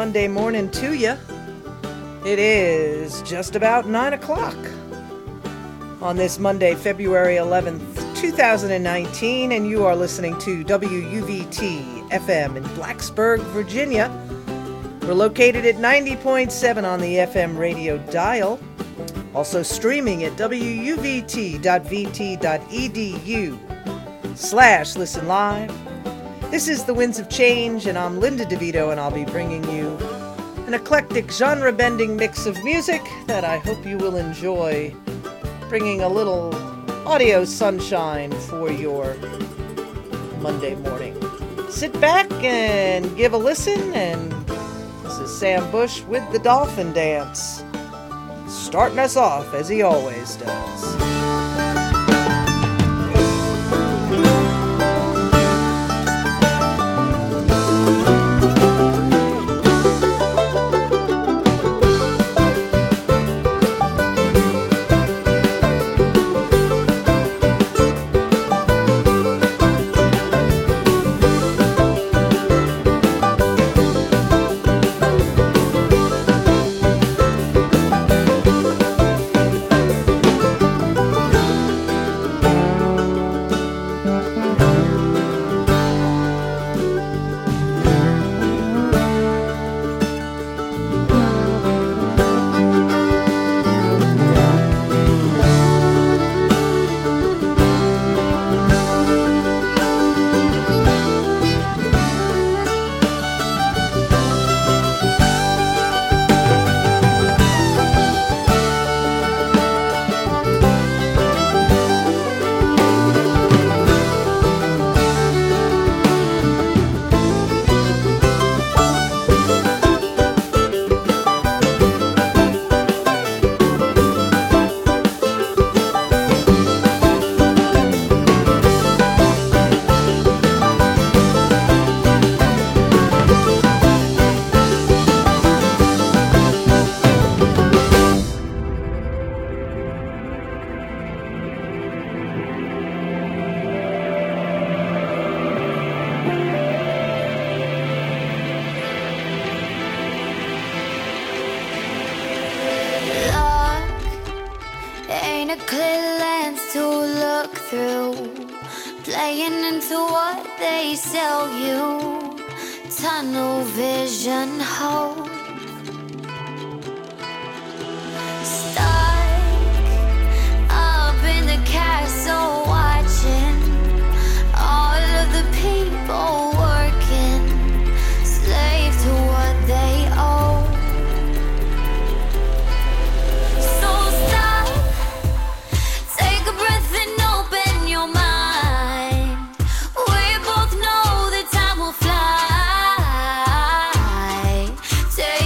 Monday morning to you. It is just about 9 o'clock on this Monday, February 11th, 2019, and you are listening to WUVT FM in Blacksburg, Virginia. We're located at 90.7 on the FM radio dial, also streaming at wuvt.vt.edu/listen live. This is The Winds of Change, and I'm Linda DeVito, and I'll be bringing you an eclectic, genre-bending mix of music that I hope you will enjoy, bringing a little audio sunshine for your Monday morning. Sit back and give a listen, and this is Sam Bush with the Dolphin Dance, starting us off as he always does. Take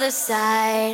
your side.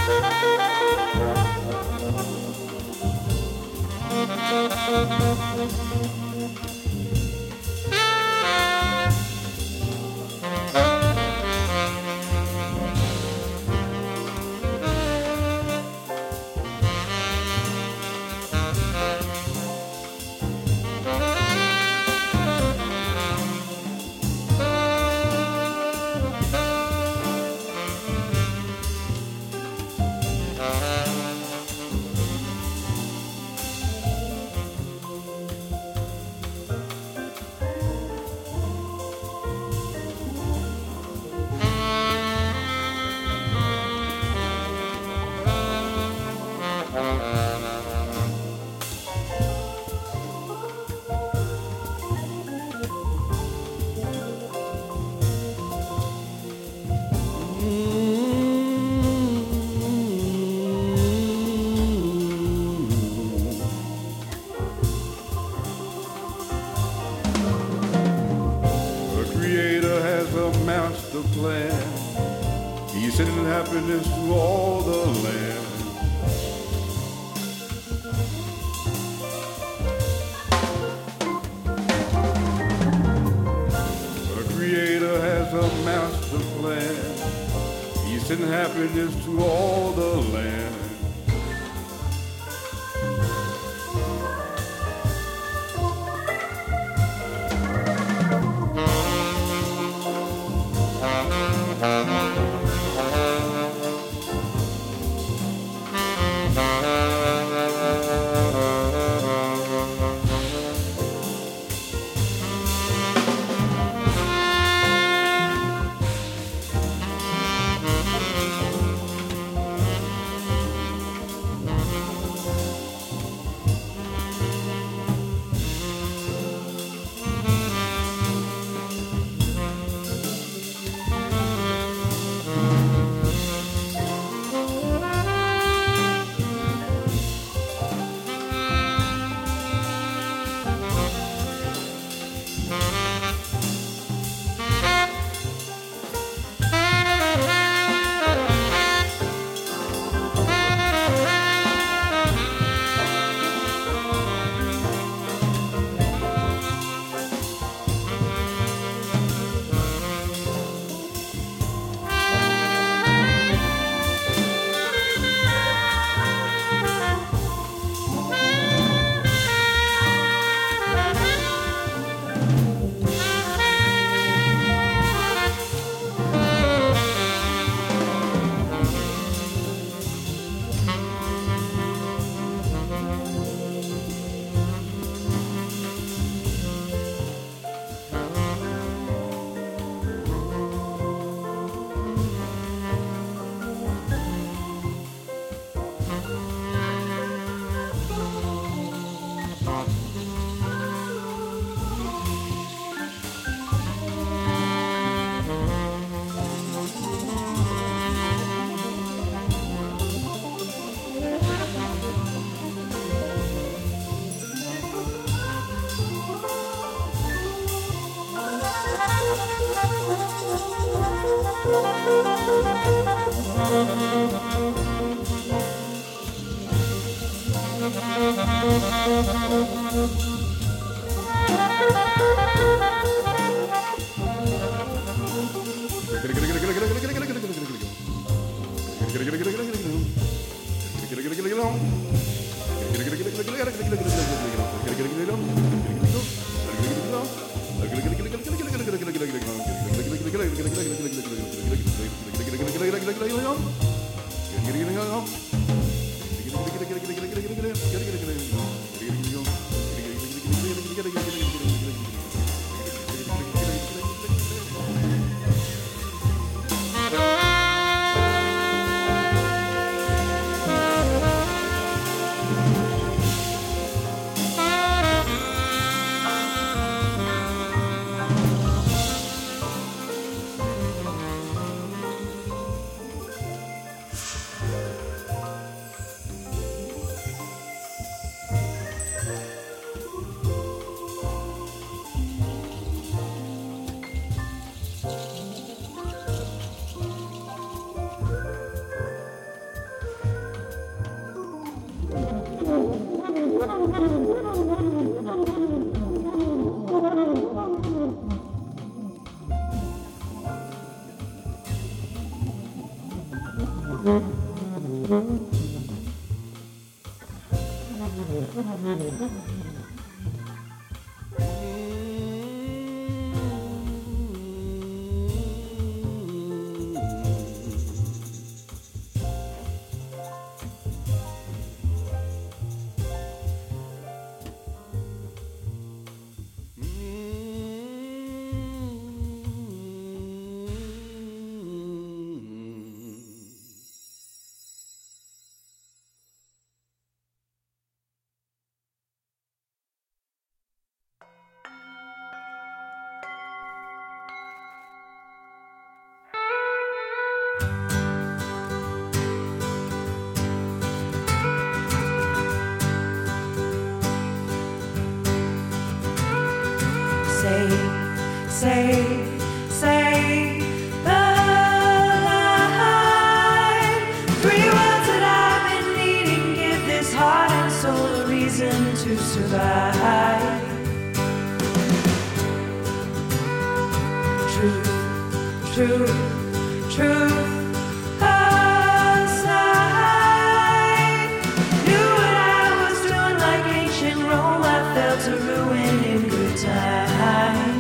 Master plan. He's sending happiness to all the land. The Creator has a master plan. He's sending happiness to all the land. Say the line. 3 words that I've been needing. Give this heart and soul a reason to survive. Truth, truth, truth. Aside. Knew what I was doing like ancient Rome. I fell to ruin in good time.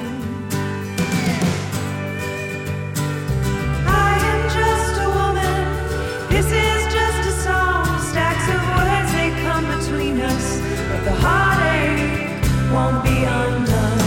The heartache won't be undone.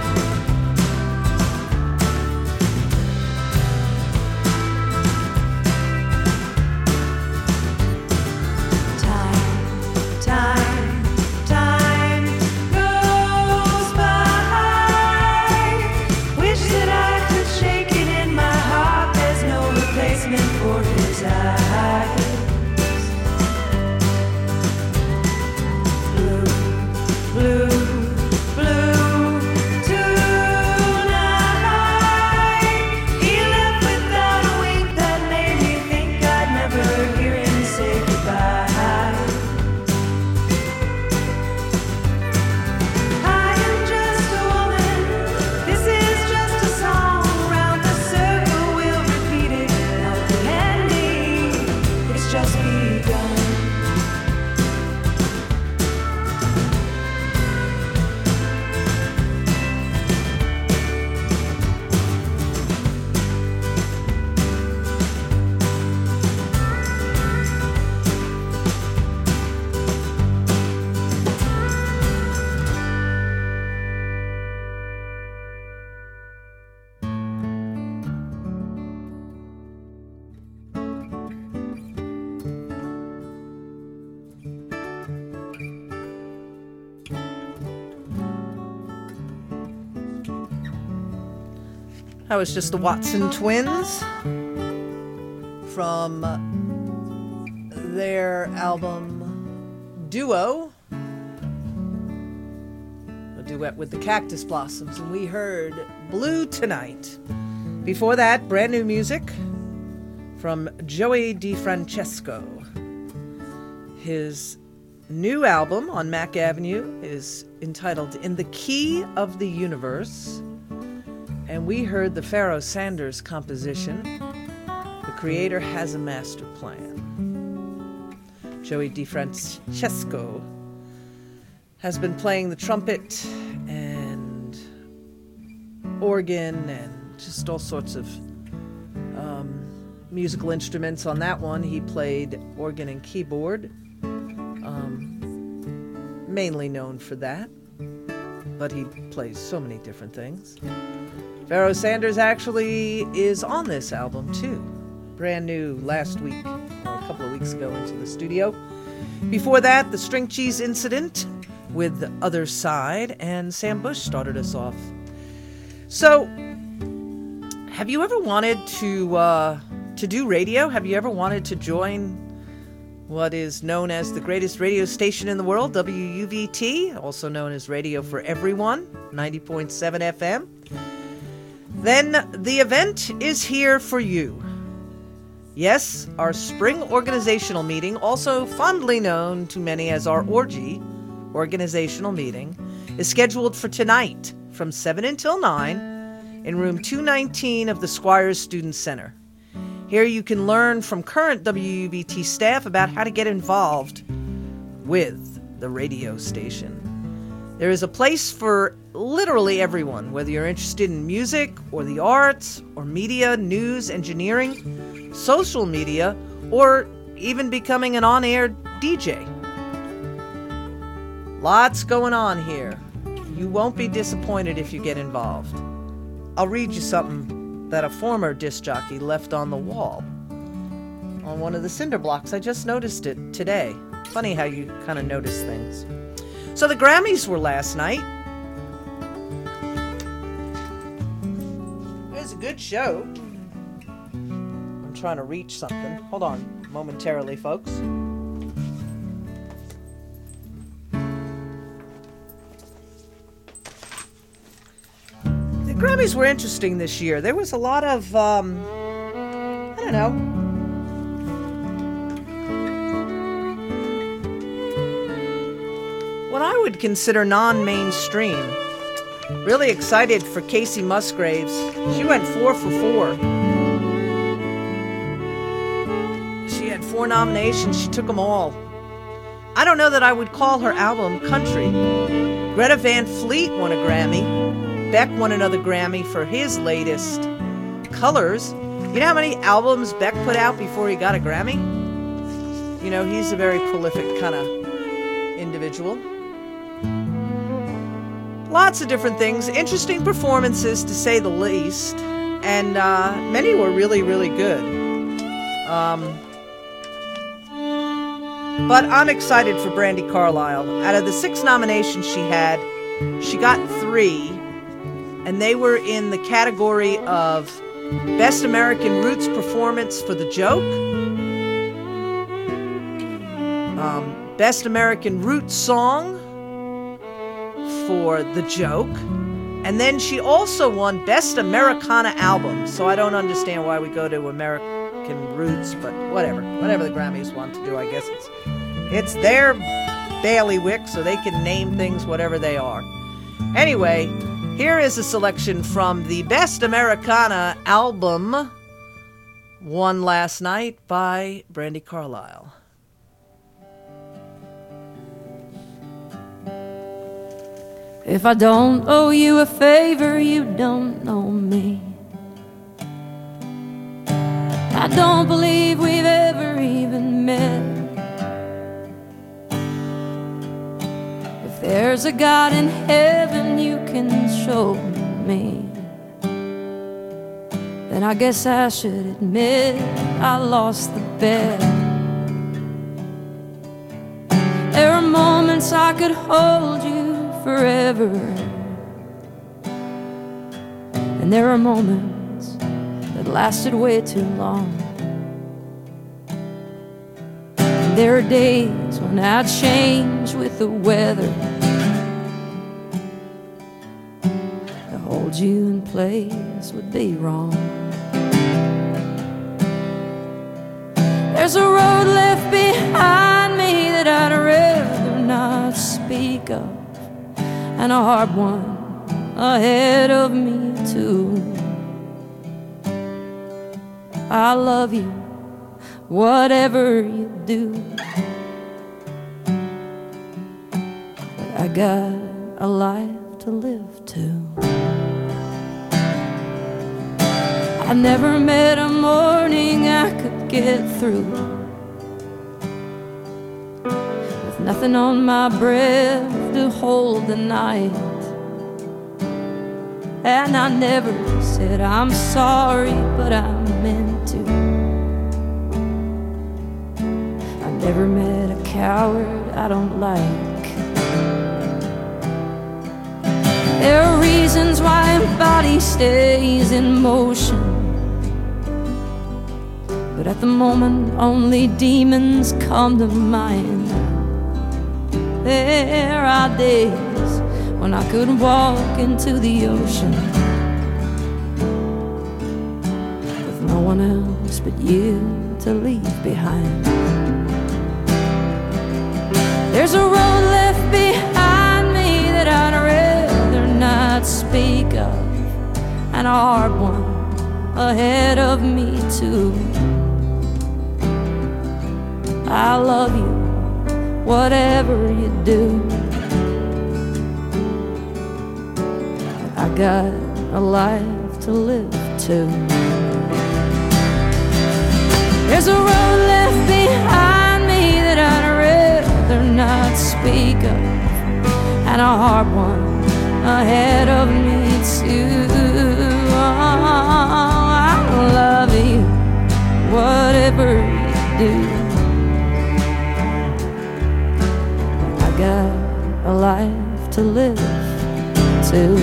Time goes by. Wish that I could shake it in my heart. There's no replacement for his eyes. Blue, blue tonight. He left without a wink that made me think I'd never hear him say goodbye. I am just a woman. This is just a song. Round the circle we'll repeat it. Not the ending. It's just begun. That was just the Watson Twins from their album Duo, a duet with the Cactus Blossoms, and we heard Blue Tonight. Before that, brand new music from Joey DeFrancesco. His new album on Mack Avenue is entitled In the Key of the Universe. And we heard the Pharoah Sanders composition, The Creator Has a Master Plan. Joey DeFrancesco has been playing the trumpet and organ and just all sorts of musical instruments on that one. He played organ and keyboard, mainly known for that, but he plays so many different things. Pharoah Sanders actually is on this album too. Brand new last week, or a couple of weeks ago into the studio. Before that, the String Cheese Incident with The Other Side, and Sam Bush started us off. So, have you ever wanted to do radio? Have you ever wanted to join what is known as the greatest radio station in the world, WUVT, also known as Radio for Everyone, 90.7 FM? Then the event is here for you. Yes, our spring organizational meeting, also fondly known to many as our orgy, organizational meeting is scheduled for tonight from 7 until 9 in room 219 of the Squires Student Center. Here you can learn from current WUBT staff about how to get involved with the radio station. There is a place for literally everyone, whether you're interested in music or the arts or media, news, engineering, social media, or even becoming an on-air DJ. Lots going on here. You won't be disappointed if you get involved. I'll read you something that a former disc jockey left on the wall on one of the cinder blocks. I just noticed it today. Funny how you kind of notice things. So the Grammys were last night. It was a good show. I'm trying to reach something. Hold on momentarily, folks. The Grammys were interesting this year. There was a lot of, I don't know, what I would consider non-mainstream. Really excited for Kacey Musgraves. She went 4 for 4. She had 4 nominations. She took them all. I don't know that I would call her album country. Greta Van Fleet won a Grammy. Beck won another Grammy for his latest, Colors. You know how many albums Beck put out before he got a Grammy? You know, he's a very prolific kind of individual. Lots of different things. Interesting performances, to say the least. And many were really, really good. But I'm excited for Brandi Carlile. Out of the 6 nominations she had, she got 3. And they were in the category of Best American Roots Performance for The Joke, Best American Roots Song for The Joke, and then she also won Best Americana Album. So I don't understand why we go to American Roots, but whatever the Grammys want to do, I guess it's their bailiwick, so they can name things whatever they are. Anyway, here is a selection from the Best Americana Album, won last night by Brandi Carlile. If I don't owe you a favor, you don't know me. I don't believe we've ever even met. If there's a God in heaven you can show me, then I guess I should admit I lost the bet. There are moments I could hold you forever, and there are moments that lasted way too long. And there are days when I'd change with the weather to hold you in place would be wrong. There's a road left behind me that I'd rather not speak of, and a hard one ahead of me too. I love you, whatever you do, but I got a life to live too. I never met a morning I could get through with nothing on my breath to hold the night. And I never said I'm sorry, but I meant to. I never met a coward I don't like. There are reasons why a body stays in motion, but at the moment only demons come to mind. There are days when I could walk into the ocean with no one else but you to leave behind. There's a road left behind and a hard one ahead of me too. I love you, whatever you do. I got a life to live too. There's a road left behind me that I'd rather not speak of, and a hard one ahead of me too. Oh, I love you, whatever you do. I got a life to live too.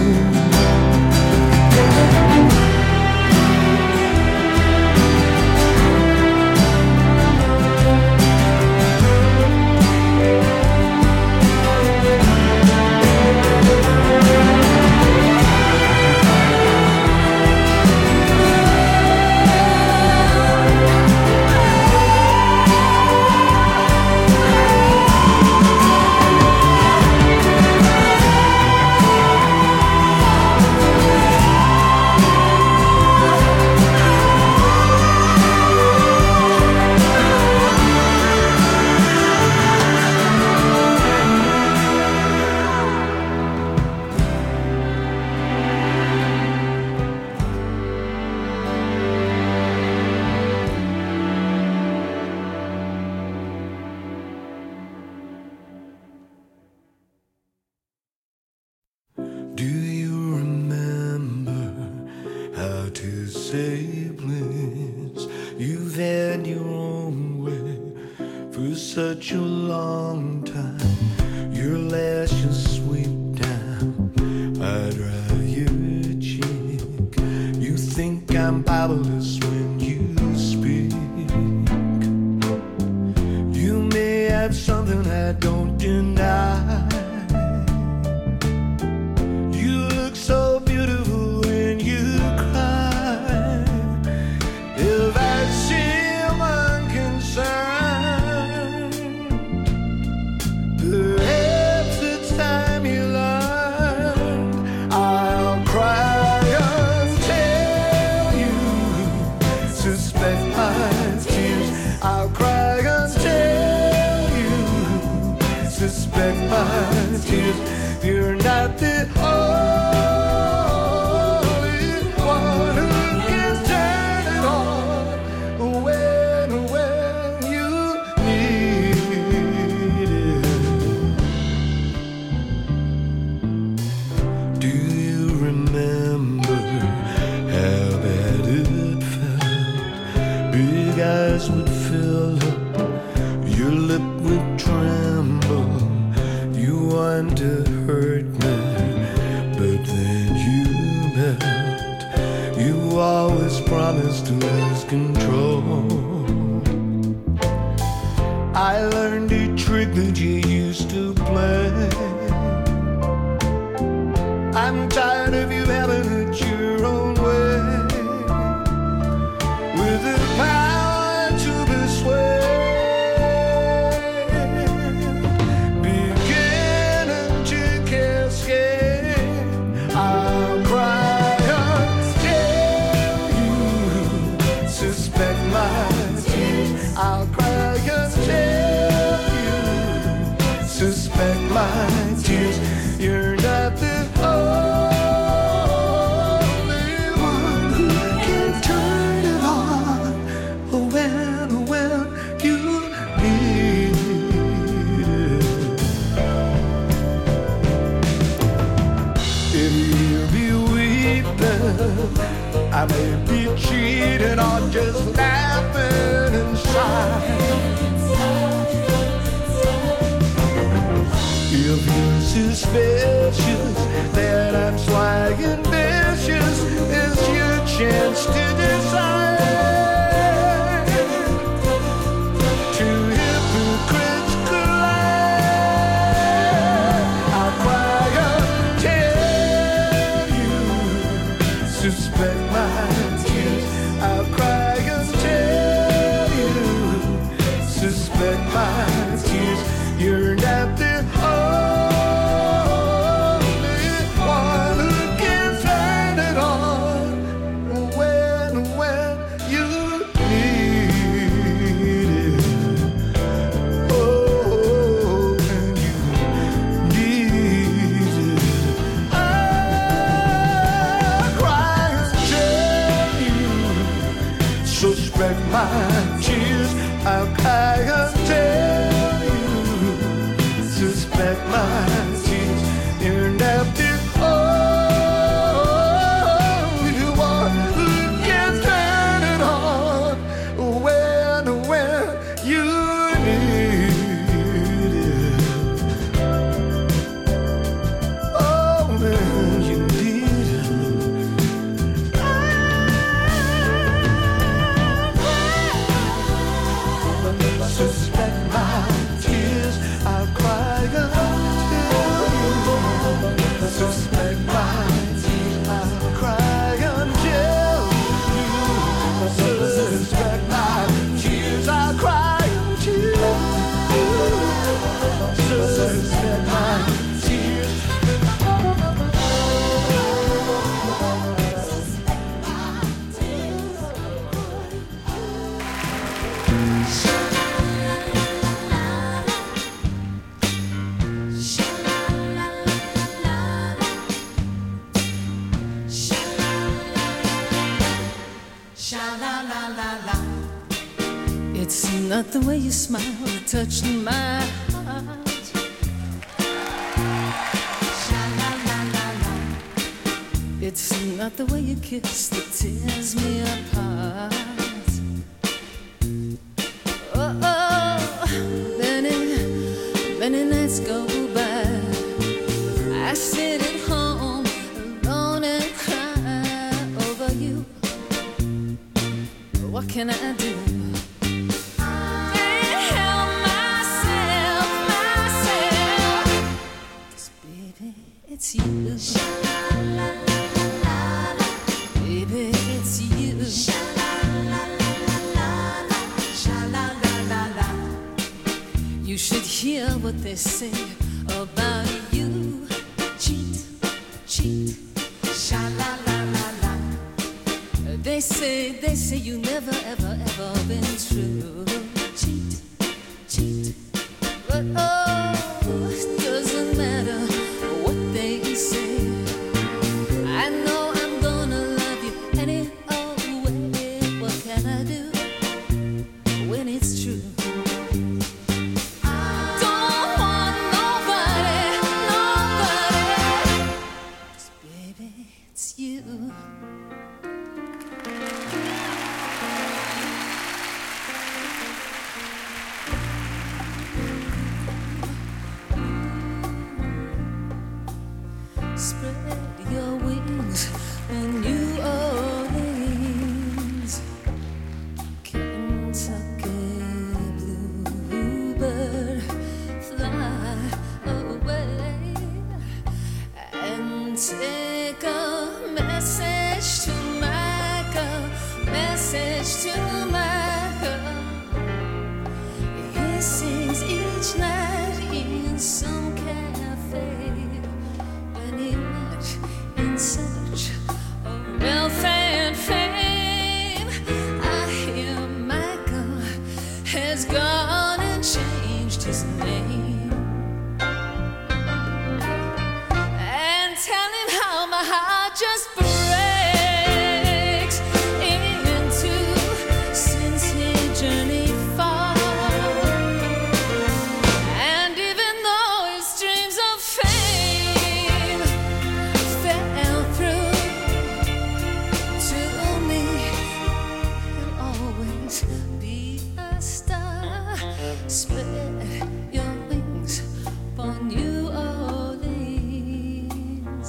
Do you remember how to say bliss? You've had your own way for such a long time. Your lashes sweep down, I dry your cheek. You think I'm powerless when you speak. You may have something I don't deny. So beautiful when you cry. If I seem unconcerned, perhaps it's time you learned. I'll cry until you suspect my tears. I'll cry until you suspect my tears. You're not the would fill up, your lip would tremble. You want to hurt me, but then you melt. You always promise to lose control. I learned a trick that you used to play. I'm tired of you having it your own way. With the power to persuade, beginning to cascade. I'll cry until you suspect my tears. I'll cry until you suspect my tears. You're not the only one who can turn it on when you need it. If you'll be weeping, I may be cheating or just laughing inside. If you're suspicious that I'm swaging vicious, it's your chance to decide. Two hypocrites collide. I'll cry until you suspect my tears. I'll cry until you suspect my tears. You're not the only one who can turn it on tears and after you want who can turn it on when you need it. Oh, when you need it. Suspect my tears, I'll cry until you. Suspect my tears, I'll cry until you. Suspect my tears, I'll cry until you. Suspect my tears. It's not the way you smile that touched my heart. It's not the way you kiss that tears me apart. Oh, many nights go by. I sit at home alone and cry over you. What can I do? It's you, baby, it's you. You should hear what they say about you. Cheat, cheat, sha-la-la-la-la. They say you never, ever, ever been true. Cheat, cheat, but oh, it doesn't matter what they say. I know I'm gonna love you any old way. What can I do when it's true? Don't want nobody, nobody. 'Cause baby, it's you. Spread your wings in New Orleans, Kentucky bluebird, fly away and take a message to Michael, message to Michael. He sings each night in some cafe. In search of wealth and fame, I hear Michael has gone and changed his name. And tell him how my heart just breaks in two since he journeyed far. And even though his dreams of fame fell through to me, he'll always be a star. Spread your wings for New Orleans,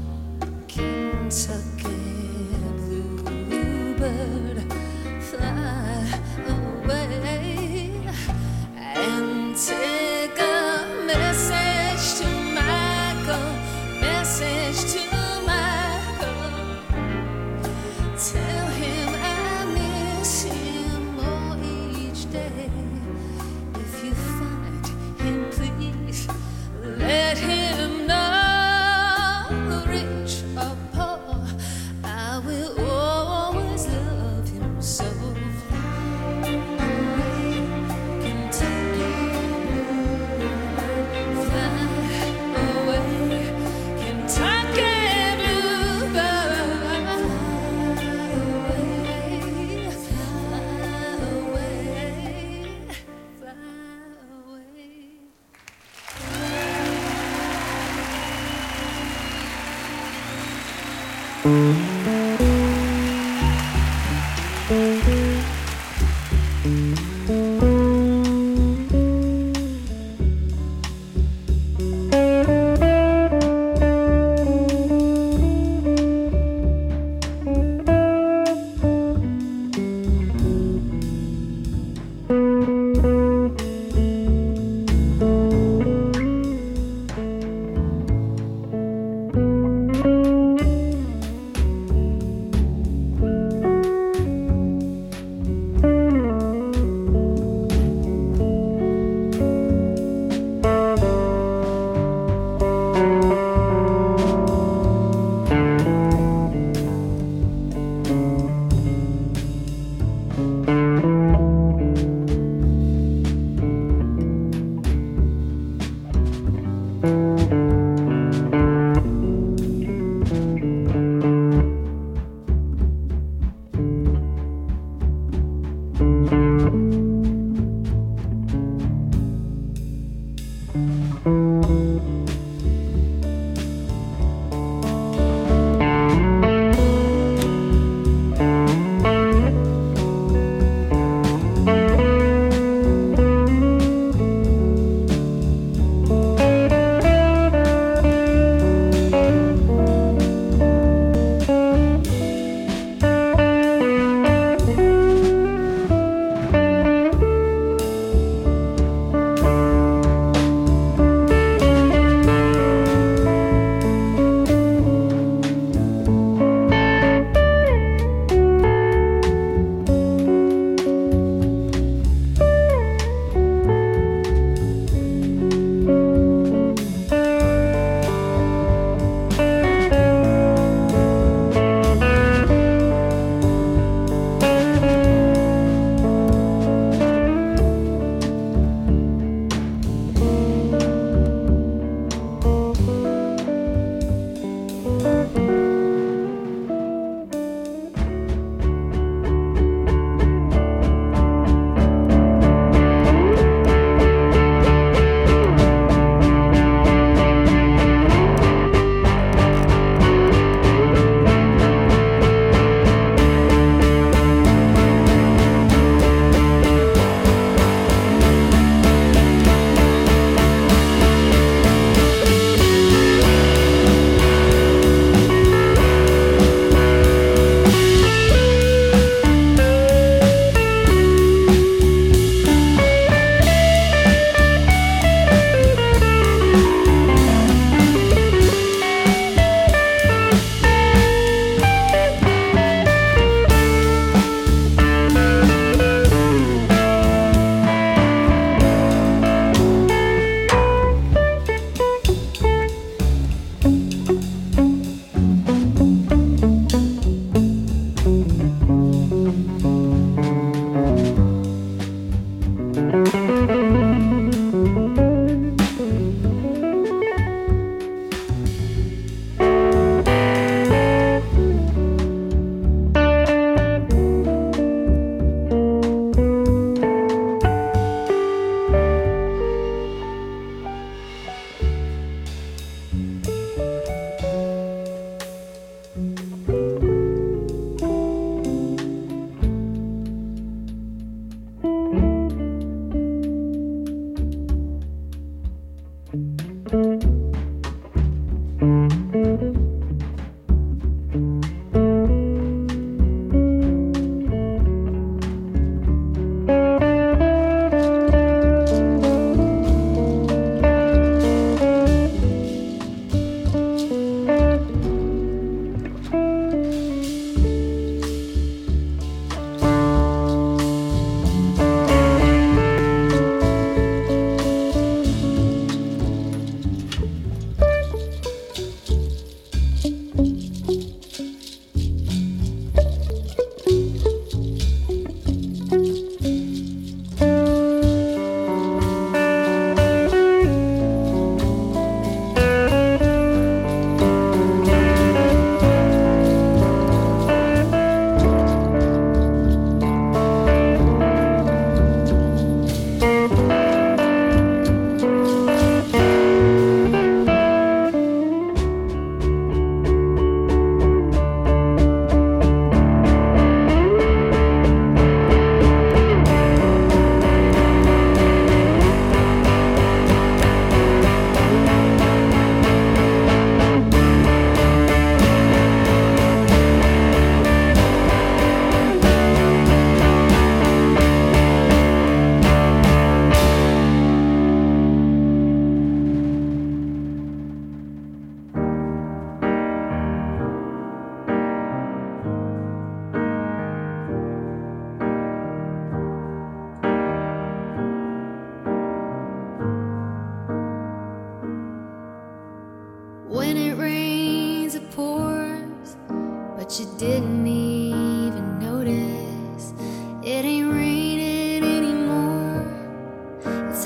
Kentucky bluebird, fly away and take a message to Michael, message to Michael. Tell him I miss him more each day. If you find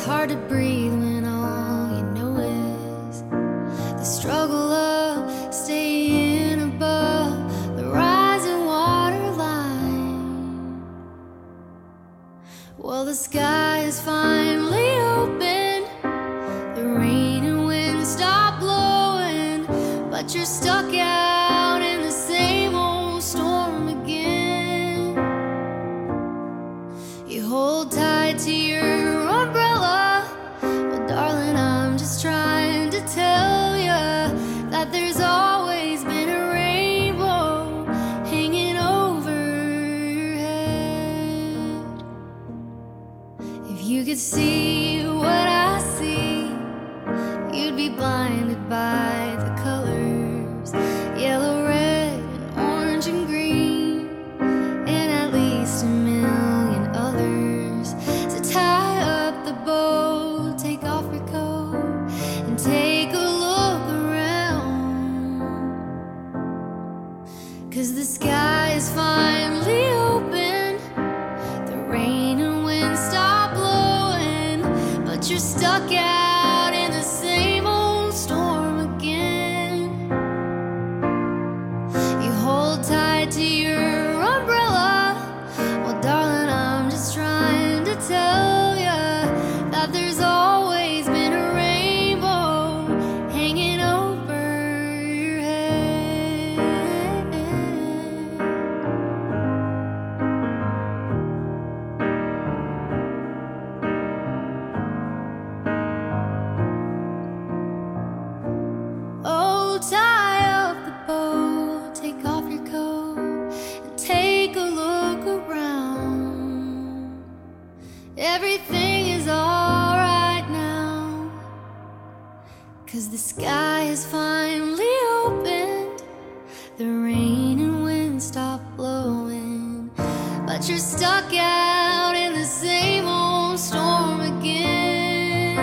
hard to breathe when all you know is the struggle of staying above the rising water line. Well, the sky is finally open, the rain and wind stop blowing, but you're stuck out in the same old storm again. You hold tight to your umbrella. Well, darling, I'm just trying to tell you that there's always been a rainbow hanging over your head. If you could see what I see, you'd be blinded by the colors, yellow, red, and orange and green, and at least a million others. So tie up the bow, take off your coat, and take a look around. 'Cause the sky is finally open, the rain and wind stop blowing, but you're stuck out in the same old storm again. You hold tight to your umbrella. Well, darling, I'm just trying to tell you that there's always been a rainbow hanging over your head. Oh, tie up the bow, take off your coat, and take a look around. Everything is alright now, 'cause the sky is finally opened, the rain and wind stop blowing, but you're stuck out in the same old storm again.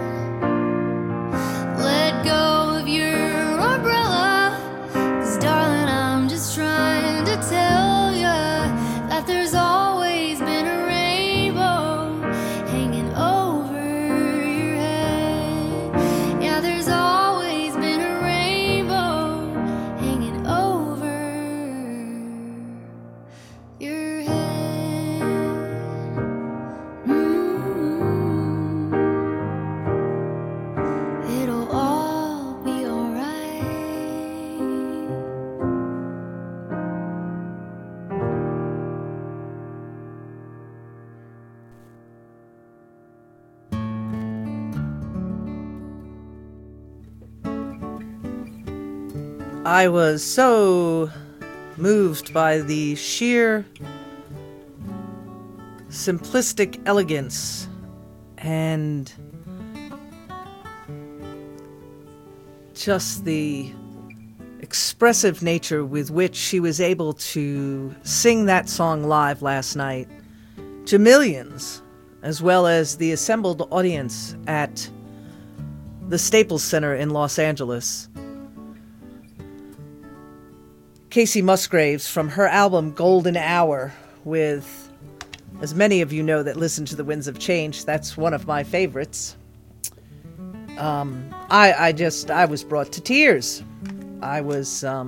Let go of your umbrella, 'cause darling, I'm just trying to tell you that there's always been a rainbow hanging over your head. Yeah, there's always been a rainbow hanging over your head. It'll all be alright. I was so moved by the sheer simplistic elegance and just the expressive nature with which she was able to sing that song live last night to millions, as well as the assembled audience at the Staples Center in Los Angeles. Kacey Musgraves, from her album Golden Hour, with, as many of you know that listen to The Winds of Change, that's one of my favorites. I was brought to tears. And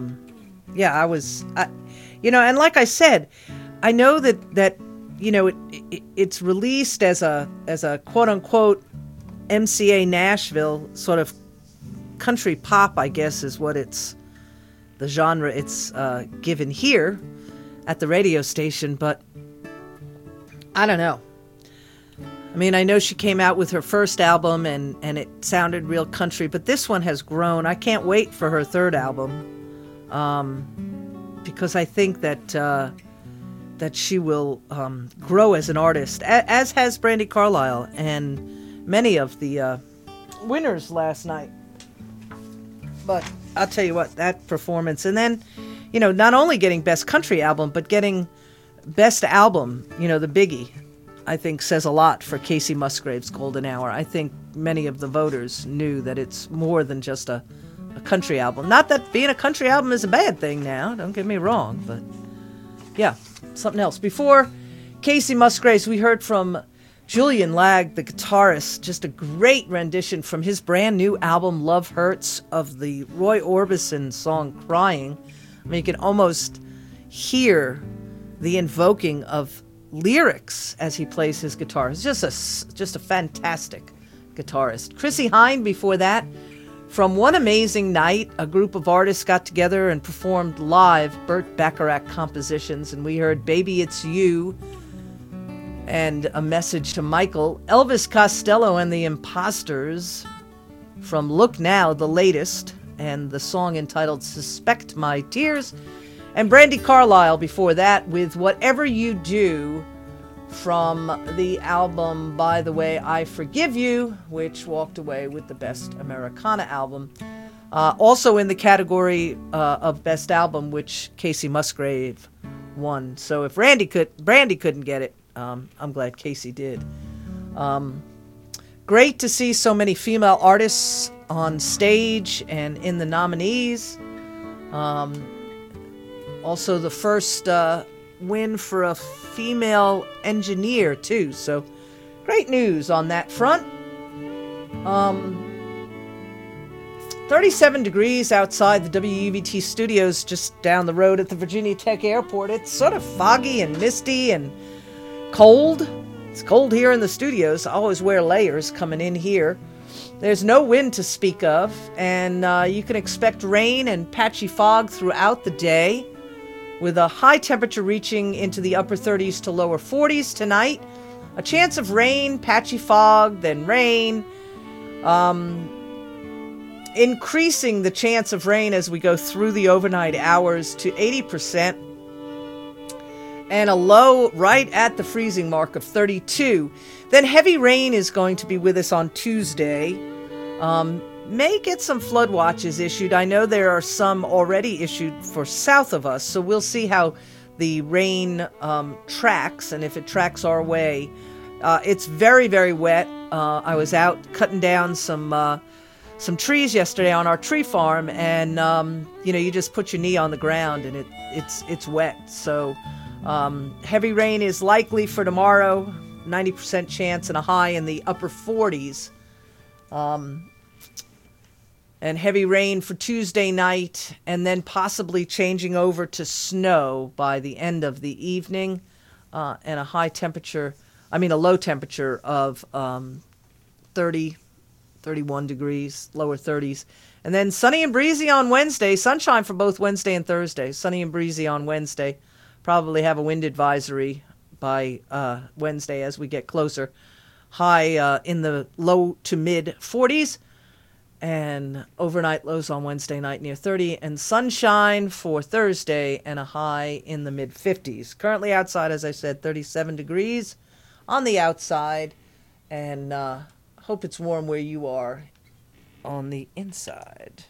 like I said, I know that it's released as a quote unquote MCA Nashville sort of country pop, I guess is what the genre it's given here at the radio station, but I don't know. I mean, I know she came out with her first album and it sounded real country, but this one has grown. I can't wait for her third album, because I think that she will grow as an artist, as has Brandi Carlile and many of the winners last night. But I'll tell you what, that performance, and then, not only getting Best Country Album, but getting Best Album, the biggie, I think says a lot for Kacey Musgraves' Golden Hour. I think many of the voters knew that it's more than just a country album. Not that being a country album is a bad thing now, don't get me wrong, but yeah, something else. Before Kacey Musgraves, we heard from Julian Lag, the guitarist, just a great rendition from his brand new album Love Hurts of the Roy Orbison song Crying. I mean, you can almost hear the invoking of lyrics as he plays his guitar. It's just a fantastic guitarist. Chrissie Hynde before that. From One Amazing Night, a group of artists got together and performed live Burt Bacharach compositions, and we heard Baby It's You and A Message to Michael. Elvis Costello and the Imposters from Look Now, the latest, and the song entitled Suspect My Tears. And Brandi Carlile before that with Whatever You Do from the album By the Way I Forgive You, which walked away with the Best Americana album. Also in the category of Best Album, which Kacey Musgrave won. So if Brandi couldn't get it, I'm glad Kacey did. Great to see so many female artists on stage and in the nominees. Also the first win for a female engineer too, so great news on that front. 37 degrees outside the WUVT studios just down the road at the Virginia Tech Airport. It's sort of foggy and misty and cold. It's cold here in the studios. I always wear layers coming in here. There's no wind to speak of, and you can expect rain and patchy fog throughout the day, with a high temperature reaching into the upper 30s to lower 40s tonight. A chance of rain, patchy fog, then rain. Increasing the chance of rain as we go through the overnight hours to 80%. And a low right at the freezing mark of 32. Then heavy rain is going to be with us on Tuesday. May get some flood watches issued. I know there are some already issued for south of us, so we'll see how the rain tracks, and if it tracks our way. It's very, very wet. I was out cutting down some trees yesterday on our tree farm, and you just put your knee on the ground, and it's wet. So heavy rain is likely for tomorrow, 90% chance, and a high in the upper 40s. And heavy rain for Tuesday night, and then possibly changing over to snow by the end of the evening, and a low temperature of 30, 31 degrees, lower 30s. And then sunny and breezy on Wednesday, sunshine for both Wednesday and Thursday. Sunny and breezy on Wednesday. Probably have a wind advisory by Wednesday as we get closer. High in the low to mid 40s. And overnight lows on Wednesday night near 30, and sunshine for Thursday, and a high in the mid-50s. Currently outside, as I said, 37 degrees on the outside, and hope it's warm where you are on the inside.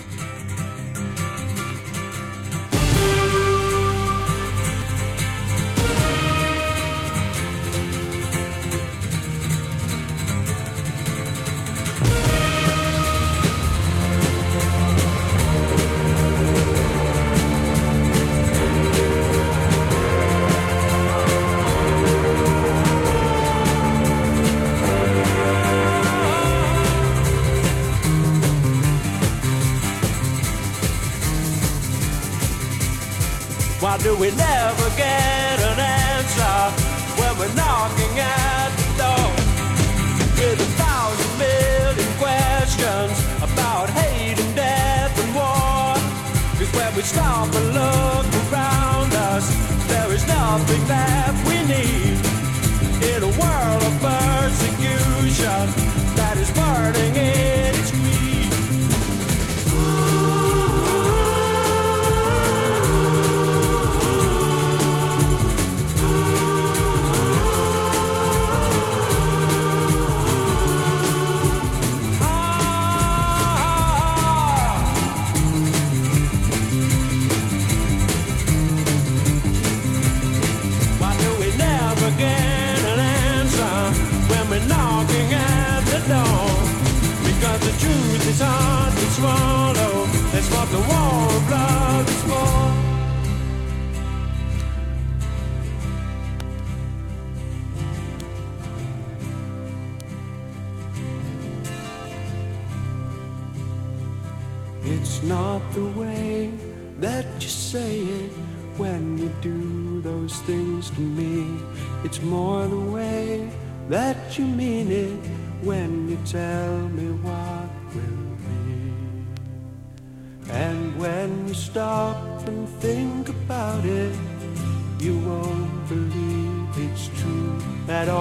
Why do we never get an answer when we're knocking at the door? With 1,000 million questions about hate and death and war. 'Cause when we stop and look around us, there is nothing that we need. In a world of persecution that is burning in its greed. Knocking at the door, because the truth is hard to swallow. That's what the war of love is for. It's not the way that you say it when you do those things to me. It's more the way that you mean it when you tell me what will be. And when you stop and think about it, you won't believe it's true at all.